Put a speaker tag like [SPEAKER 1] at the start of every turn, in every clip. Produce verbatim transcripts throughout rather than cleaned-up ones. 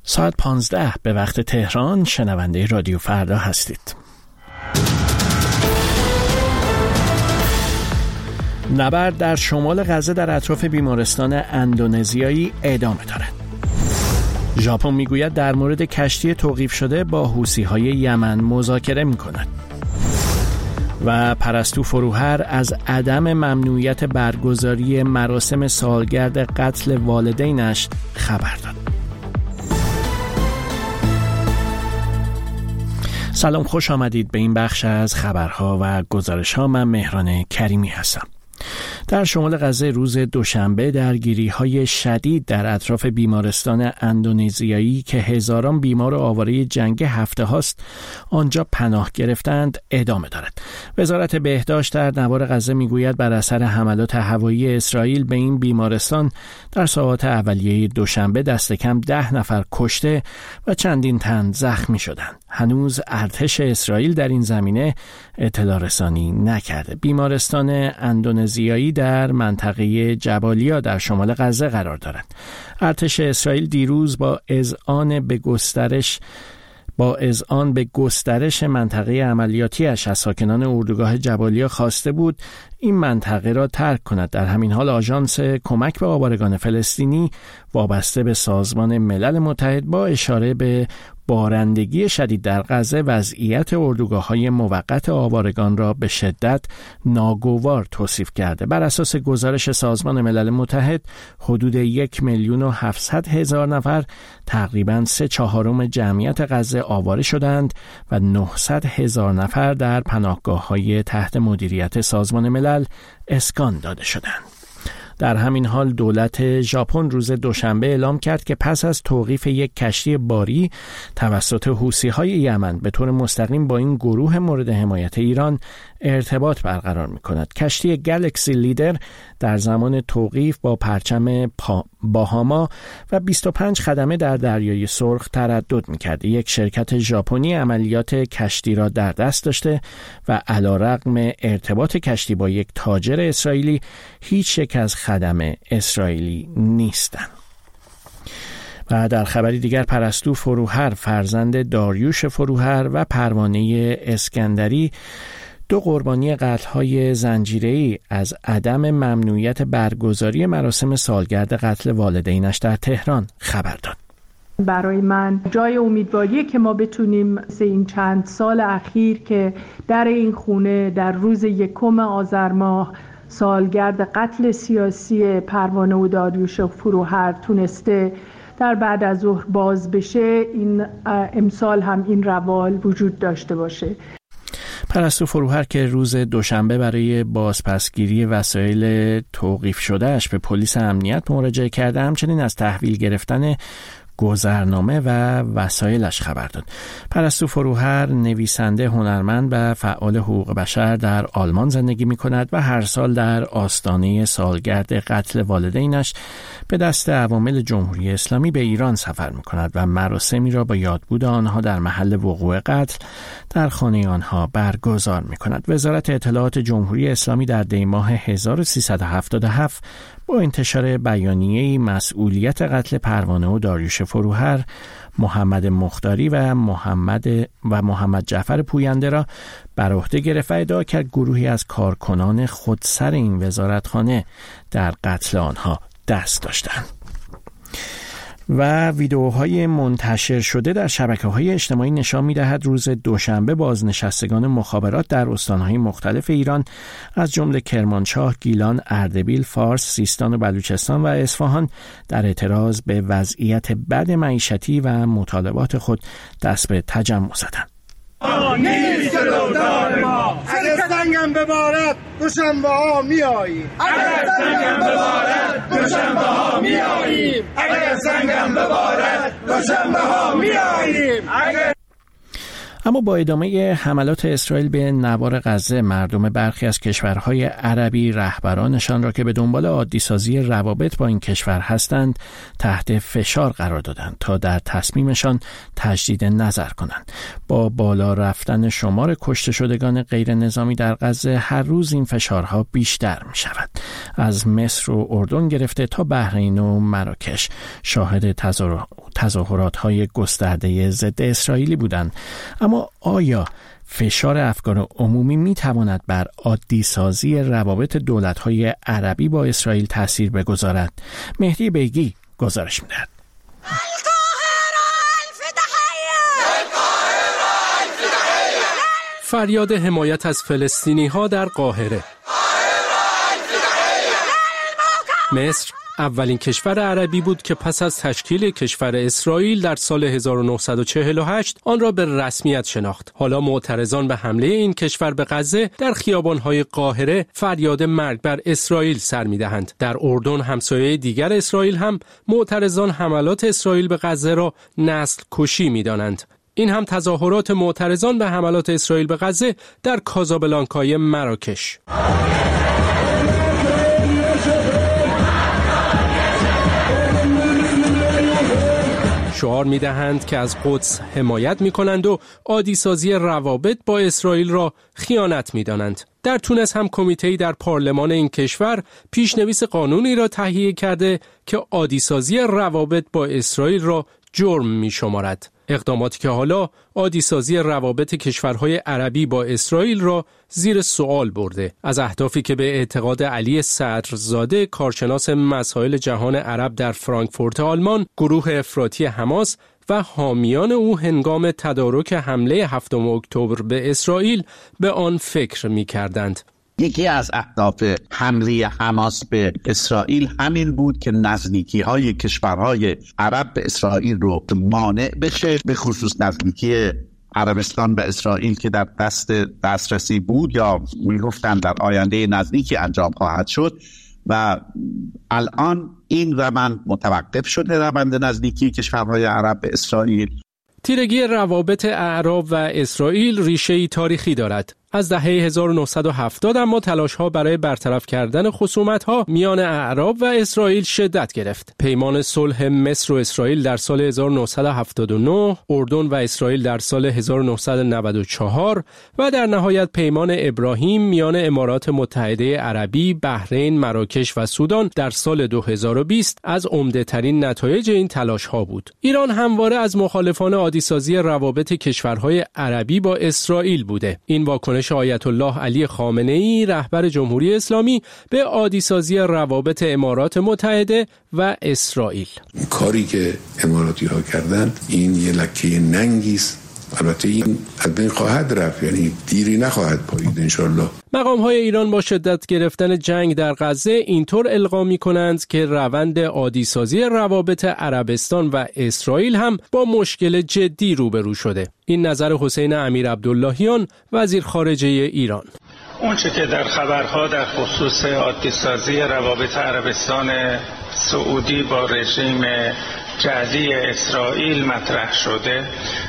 [SPEAKER 1] ساعت پانزده به وقت تهران. شنونده رادیو فردا هستید. نبرد در شمال غزه در اطراف بیمارستان اندونزیایی ادامه دارد. ژاپن میگوید در مورد کشتی توقیف شده با حوثی‌های یمن مذاکره می‌کند. و پرستو فروهر از عدم ممنوعیت برگزاری مراسم سالگرد قتل والدینش خبر داد. سلام، خوش آمدید به این بخش از خبرها و گزارش‌ها. من مهران کریمی هستم. در شمال غزه روز دوشنبه درگیری‌های شدید در اطراف بیمارستان اندونزیایی که هزاران بیمار آواره جنگی هفته هاست آنجا پناه گرفتند ادامه دارد. وزارت بهداشت در نوار غزه میگوید بر اثر حملات هوایی اسرائیل به این بیمارستان در ساعات اولیه دوشنبه دست کم ده نفر کشته و چندین تن زخمی شدند. هنوز ارتش اسرائیل در این زمینه اطلاع رسانی نکرده. بیمارستان اندونزیایی در منطقه جبالیا در شمال غزه قرار دارد. ارتش اسرائیل دیروز با اذعان به گسترش با اذعان به گسترش منطقه عملیاتیش از ساکنان اردوگاه جبالیا خواسته بود این منطقه را ترک کند. در همین حال آژانس کمک به آوارگان فلسطینی وابسته به سازمان ملل متحد با اشاره به بارندگی شدید در غزه وضعیت اردوگاه‌های موقت آوارگان را به شدت ناگوار توصیف کرده. بر اساس گزارش سازمان ملل متحد حدود یک میلیون و هفتصد هزار نفر، تقریباً سه چهارم جمعیت غزه آواره شدند و نهصد هزار نفر در پناهگاه‌های تحت مدیریت سازمان ملل اسکان داده شدند. در همین حال دولت ژاپن روز دوشنبه اعلام کرد که پس از توقیف یک کشتی باری توسط حوثی‌های یمن به طور مستقیم با این گروه مورد حمایت ایران ارتباط برقرار می‌کند. کشتی گلکسی لیدر در زمان توقیف با پرچم باهاما و بیست و پنج خدمه در دریای سرخ تردد می‌کرد. یک شرکت ژاپنی عملیات کشتی را در دست داشته و علی‌رغم ارتباط کشتی با یک تاجر اسرائیلی هیچ یک از خدمه اسرائیلی نیستند. و در خبری دیگر پرستو فروهر فرزند داریوش فروهر و پروانه اسکندری، دو قربانی قتل‌های زنجیره‌ای، از عدم ممنوعیت برگزاری مراسم سالگرد قتل والدینش در تهران خبر داد.
[SPEAKER 2] برای من جای امیدواریه که ما بتونیم این چند سال اخیر که در این خونه در روز یکم آذر ماه سالگرد قتل سیاسی پروانه و داریوش فروهر تونسته در بعد از ظهر باز بشه، این امسال هم این روال وجود داشته باشه.
[SPEAKER 1] پرستو فروهر که روز دوشنبه برای بازپسگیری وسایل توقیف شدهش به پلیس امنیت مراجعه کرده، همچنین از تحویل گرفتن گذرنامه و وسایلش خبر داد. پرستو فروهر نویسنده، هنرمند و فعال حقوق بشر در آلمان زندگی می کند و هر سال در آستانه سالگرد قتل والدینش به دست عوامل جمهوری اسلامی به ایران سفر می کند و مراسمی را با یادبود آنها در محل وقوع قتل در خانه آنها برگزار می کند. وزارت اطلاعات جمهوری اسلامی در دی ماه هزار و سیصد و هفتاد و هفت با انتشار بیانیه‌ای مسئولیت قتل پروانه و داریوش فروهر، محمد مختاری و محمد و محمد جعفر پوینده را بر عهده گرفت و ادعا کرد گروهی از کارکنان خودسر این وزارتخانه در قتل آنها دست داشتند. و ویدئوهای منتشر شده در شبکه‌های اجتماعی نشان می‌دهد روز دوشنبه بازنشستگان مخابرات در استان‌های مختلف ایران از جمله کرمانشاه، گیلان، اردبیل، فارس، سیستان و بلوچستان و اصفهان در اعتراض به وضعیت بد معیشتی و مطالبات خود دست به تجمع زدند.
[SPEAKER 3] نیست دردار ما، اگر سنگم ببارد دوشنبه ها میاییم، اگر سنگم ببارد دوشنبه ها میاییم، اگر سنگم ببارد دوشنبه ها میاییم.
[SPEAKER 1] اما با ادامه حملات اسرائیل به نوار غزه، مردم برخی از کشورهای عربی رهبرانشان را که به دنبال عادی‌سازی روابط با این کشور هستند تحت فشار قرار دادند تا در تصمیمشان تجدید نظر کنند. با بالا رفتن شمار کشته شدگان غیر نظامی در غزه هر روز این فشارها بیشتر می شود. از مصر و اردن گرفته تا بحرین و مراکش شاهد تظاهرات‌های گسترده ضد اسرائیلی بودند. اما آیا فشار افکار عمومی می تواند بر عادی سازی روابط دولت‌های عربی با اسرائیل تأثیر بگذارد؟ مهدی بیگی گزارش می‌دهد.
[SPEAKER 4] فریاد حمایت از فلسطینی‌ها در قاهره. مصر اولین کشور عربی بود که پس از تشکیل کشور اسرائیل در سال هزار و نهصد و چهل و هشت آن را به رسمیت شناخت. حالا معترضان به حمله این کشور به غزه در خیابان‌های قاهره فریاد مرگ بر اسرائیل سر می‌دهند. در اردن، همسایه دیگر اسرائیل، هم معترضان حملات اسرائیل به غزه را نسل کشی می‌دانند. این هم تظاهرات معترضان به حملات اسرائیل به غزه در کازابلانکای مراکش. شعار می‌دهند که از قدس حمایت می‌کنند و عادی‌سازی روابط با اسرائیل را خیانت می‌دانند. در تونس هم کمیته‌ای در پارلمان این کشور پیشنویس قانونی را تهیه کرده که عادی‌سازی روابط با اسرائیل را جرم می‌شمارد. اقداماتی که حالا عادی‌سازی روابط کشورهای عربی با اسرائیل را زیر سوال برده. از اهدافی که به اعتقاد علی صدرزاده، کارشناس مسائل جهان عرب در فرانکفورت آلمان، گروه افراطی حماس و حامیان او هنگام تدارک حمله هفتم اکتبر به اسرائیل به آن فکر می‌کردند.
[SPEAKER 5] یکی از اهداف حمله حماس به اسرائیل همین بود که نزدیکی های کشورهای عرب به اسرائیل رو مانع بشه، به خصوص نزدیکی عربستان به اسرائیل که در دست دسترسی بود یا میگفتن در آینده نزدیکی انجام خواهد شد و الان این روند متوقف شده، روند نزدیکی کشورهای عرب به اسرائیل.
[SPEAKER 4] تیرگی روابط اعراب و اسرائیل ریشه‌ای تاریخی دارد. از دهه هزار و نهصد و هفتاد اما تلاش‌ها برای برطرف کردن خصومت‌ها میان اعراب و اسرائیل شدت گرفت. پیمان صلح مصر و اسرائیل در سال هزار و نهصد و هفتاد و نه، اردن و اسرائیل در سال هزار و نهصد و نود و چهار و در نهایت پیمان ابراهیم میان امارات متحده عربی، بحرین، مراکش و سودان در سال دو هزار و بیست از عمده‌ترین نتایج این تلاش‌ها بود. ایران همواره از مخالفان عادی‌سازی روابط کشورهای عربی با اسرائیل بوده. این واکنش آیت الله علی خامنه‌ای، رهبر جمهوری اسلامی، به عادی‌سازی روابط امارات متحده و اسرائیل.
[SPEAKER 6] کاری که اماراتی ها کردن این یه لکه ننگی است. البته این از بین خواهد رفت، یعنی دیری نخواهد پایید انشالله.
[SPEAKER 4] مقام‌های ایران با شدت گرفتن جنگ در غزه اینطور القا می‌کنند که روند عادی‌سازی روابط عربستان و اسرائیل هم با مشکل جدی روبرو شده. این نظر حسین امیر عبداللهیان، وزیر خارجه ایران.
[SPEAKER 7] اونچه که در خبرها در خصوص عادی‌سازی روابط عربستان سعودی با رژیم جعلی اسرائیل مطرح شده،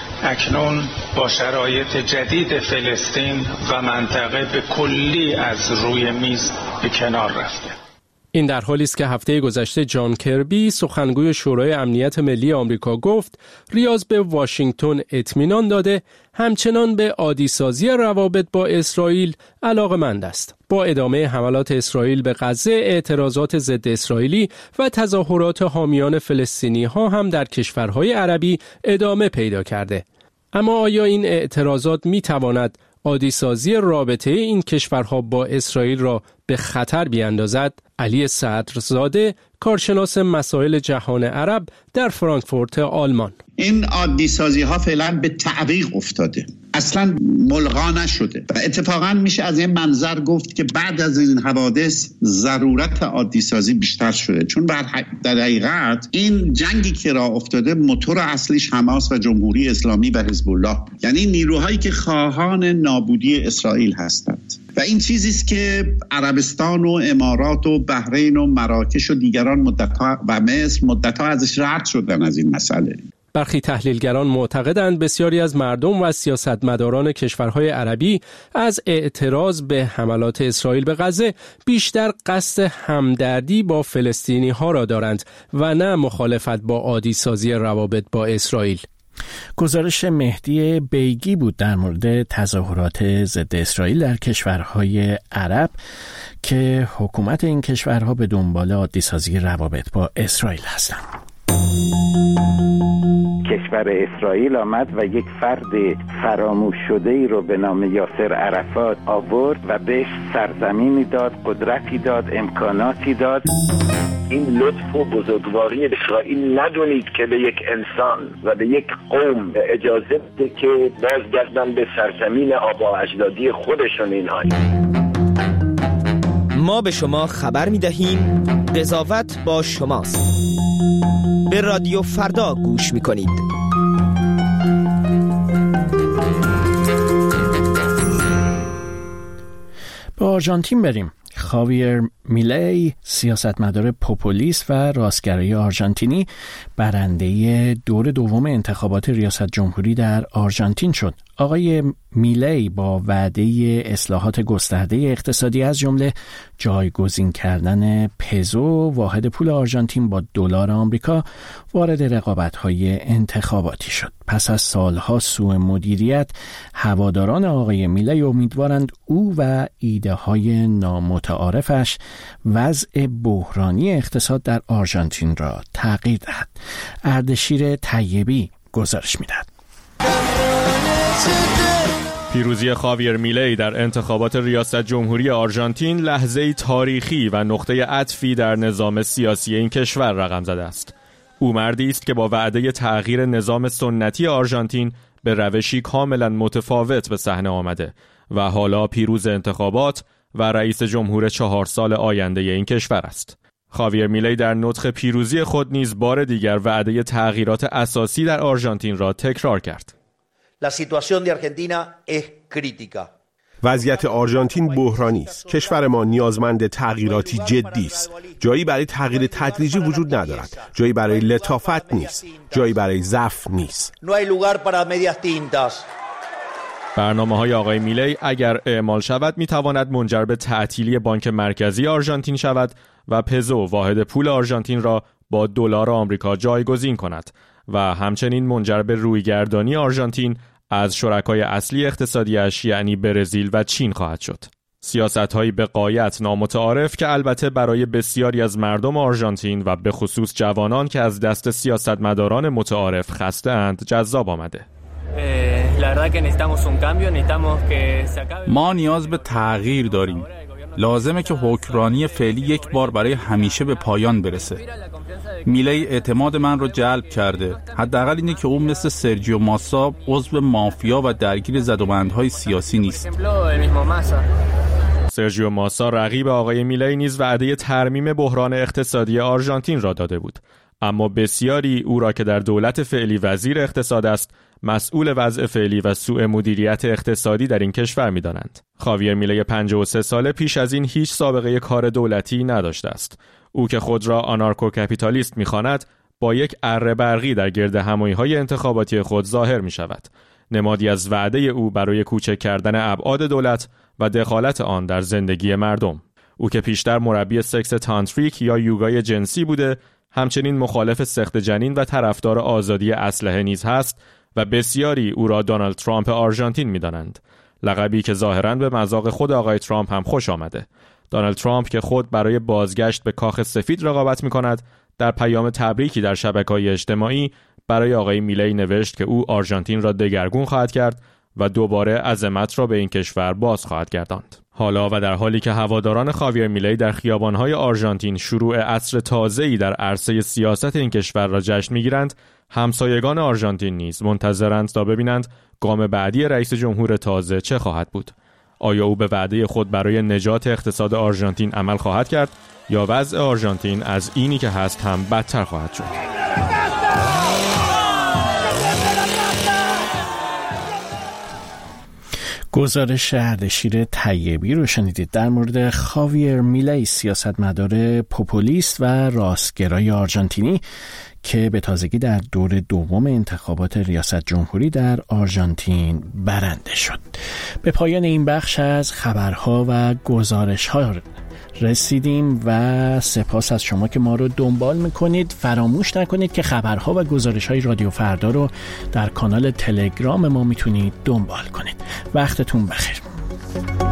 [SPEAKER 7] اکنون با شرایط جدید فلسطین و منطقه به کلی از روی میز به کنار رفته.
[SPEAKER 4] این در حالی است که هفته گذشته جان کربی، سخنگوی شورای امنیت ملی آمریکا، گفت ریاض به واشنگتن اطمینان داده همچنان به عادی‌سازی روابط با اسرائیل علاقه‌مند است. با ادامه حملات اسرائیل به غزه، اعتراضات ضد اسرائیلی و تظاهرات حامیان فلسطینی ها هم در کشورهای عربی ادامه پیدا کرده. اما آیا این اعتراضات می تواند عادی‌سازی رابطه این کشورها با اسرائیل را به خطر بیاندازد؟ علی صدرزاده، کارشناس مسائل جهان عرب در فرانکفورت آلمان:
[SPEAKER 5] این عادی‌سازی ها فعلا به تعویق افتاده، اصلا ملغا نشده و اتفاقا میشه از این منظر گفت که بعد از این حوادث ضرورت عادی‌سازی بیشتر شده، چون در حقیقت این جنگی که راه افتاده موتور اصلیش حماس و جمهوری اسلامی و حزب الله، یعنی نیروهایی که خواهان نابودی اسرائیل هستند و این چیزی است که عربستان و امارات و بحرین و مراکش و دیگران مدت‌ها و مصر مدت‌ها ازش رد شدن از این مسئله.
[SPEAKER 4] برخی تحلیلگران معتقدند بسیاری از مردم و سیاستمداران کشورهای عربی از اعتراض به حملات اسرائیل به غزه بیشتر قصد همدردی با فلسطینی ها را دارند و نه مخالفت با عادی سازی روابط با اسرائیل.
[SPEAKER 1] گزارش مهدی بیگی بود در مورد تظاهرات ضد اسرائیل در کشورهای عرب که حکومت این کشورها به دنبال عادی سازی روابط با اسرائیل هستند.
[SPEAKER 8] کشور اسرائیل آمد و یک فرد فراموش شده ای رو به نام یاسر عرفات آورد و بهش سرزمینی داد، قدرتی داد، امکاناتی داد.
[SPEAKER 9] این لطف و بزرگواری اسرائیل ندونید که به یک انسان و به یک قوم اجازه بده که بازگردن به سرزمین آبا اجدادی خودشون. اینها
[SPEAKER 10] ما به شما خبر می‌دهیم، قضاوت با شماست. به رادیو فردا گوش می‌کنید.
[SPEAKER 1] به آرژانتین بریم. خاویر میلی، سیاستمدار پوپولیست و راستگرای آرژانتینی، برنده دور دوم انتخابات ریاست جمهوری در آرژانتین شد. آقای میلی با وعده اصلاحات گسترده اقتصادی از جمله جایگزین کردن پزو، واحد پول آرژانتین، با دلار آمریکا، وارد رقابت‌های انتخاباتی شد. پس از سالها سوء مدیریت، هواداران آقای میلی امیدوارند او و ایده‌های نامتعارفش وضع بحرانی اقتصاد در آرژانتین را تغییر دهد. اردشیر طیبی گزارش می‌دهد.
[SPEAKER 11] پیروزی خاویر میلی در انتخابات ریاست جمهوری آرژانتین لحظه‌ای تاریخی و نقطه عطفی در نظام سیاسی این کشور رقم زده است. او مردی است که با وعده تغییر نظام سنتی آرژانتین به روشی کاملا متفاوت به صحنه آمده و حالا پیروز انتخابات و رئیس جمهور چهار سال آینده این کشور است. خاویر میلی در نطق پیروزی خود نیز بار دیگر وعده تغییرات اساسی در آرژانتین را تکرار کرد.
[SPEAKER 12] La situación de Argentina es crítica.
[SPEAKER 13] وضعیت آرژانتین بحرانی است. کشور ما نیازمند تغییراتی جدی است. جایی برای تغییر تدریجی وجود ندارد. جایی برای لطافت نیست. جایی برای ضعف نیست.
[SPEAKER 12] No hay lugar para medias tintas.
[SPEAKER 11] برنامه‌های آقای میلی اگر اعمال شود می‌تواند منجر به تعطیلی بانک مرکزی آرژانتین شود و پزو، واحد پول آرژانتین، را با دلار آمریکا جایگزین کند و همچنین منجر به رویگردانی آرژانتین از شرکای اصلی اقتصادیش یعنی برزیل و چین خواهد شد. سیاست‌هایی به غایت نامتعارف که البته برای بسیاری از مردم آرژانتین و به خصوص جوانان که از دست سیاستمداران متعارف خسته اند جذاب آمده.
[SPEAKER 14] ما نیاز به تغییر داریم. لازمه که حکمرانی فعلی یک بار برای همیشه به پایان برسه. میلی اعتماد من رو جلب کرده. حداقل اینه که اون مثل سرجیو ماسا عضو مافیا و درگیر زدوبندهای سیاسی نیست.
[SPEAKER 11] سرجیو ماسا رقیب آقای میلی نیز وعده ترمیم بحران اقتصادی آرژانتین را داده بود، اما بسیاری او را که در دولت فعلی وزیر اقتصاد است مسئول وضع فعلی و سوء مدیریت اقتصادی در این کشور می‌دانند. خاویر میلی پنجاه و سه ساله پیش از این هیچ سابقه کار دولتی نداشته است. او که خود را آنارکو کپیتالیست می‌خواند با یک اره برقی در گرد همایی‌های انتخاباتی خود ظاهر می‌شود. نمادی از وعده او برای کوچک کردن ابعاد دولت و دخالت آن در زندگی مردم. او که پیشتر مربی سکس تانتریک یا یوگای جنسی بوده، همچنین مخالف سخت جنین و طرفدار آزادی اسلحه نیز هست و بسیاری او را دونالد ترامپ آرژانتین می‌دانند. لقبی که ظاهراً به مذاق خود آقای ترامپ هم خوش آمده. دونالد ترامپ که خود برای بازگشت به کاخ سفید رقابت می‌کند، در پیام تبریکی در شبکه‌های اجتماعی برای آقای میلی نوشت که او آرژانتین را دگرگون خواهد کرد و دوباره عظمت را به این کشور باز خواهد گرداند. حالا و در حالی که هواداران خاویر میلی در خیابان‌های آرژانتین شروع عصر تازه‌ای در عرصه سیاست این کشور را جشن می‌گیرند، همسایگان آرژانتین نیز منتظرند تا ببینند گام بعدی رئیس جمهور تازه چه خواهد بود. آیا او به وعده خود برای نجات اقتصاد آرژانتین عمل خواهد کرد یا وضع آرژانتین از اینی که هست هم بدتر خواهد شد؟
[SPEAKER 1] گزارش اردشیر طیبی رو شنیدید در مورد خاویر میلی، سیاستمدار پوپولیست و راستگرای آرژانتینی که به تازگی در دور دوم انتخابات ریاست جمهوری در آرژانتین برنده شد. به پایان این بخش از خبرها و گزارش‌ها رسیدیم و سپاس از شما که ما رو دنبال میکنید. فراموش نکنید که خبرها و گزارش‌های رادیو فردا رو در کانال تلگرام ما میتونید دنبال کنید. وقتتون بخیر.